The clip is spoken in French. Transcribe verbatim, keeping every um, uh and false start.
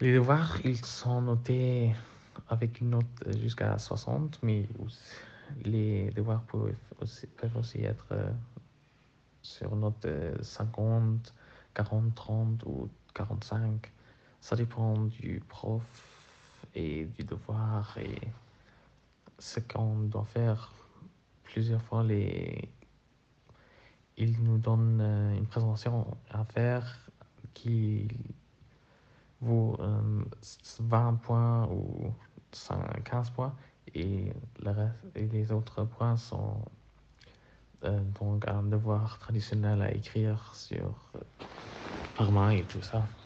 Les devoirs, ils sont notés avec une note jusqu'à soixante, mais les devoirs peuvent aussi, peuvent aussi être euh, sur note euh, cinquante, quarante, trente ou quarante-cinq. Ça dépend du prof et du devoir et ce qu'on doit faire. Plusieurs fois, les... ils nous donnent euh, une présentation à faire qui vaut euh, vingt points ou quinze points et, le reste, et les autres points sont euh, donc un devoir traditionnel à écrire sur euh, par main et tout ça.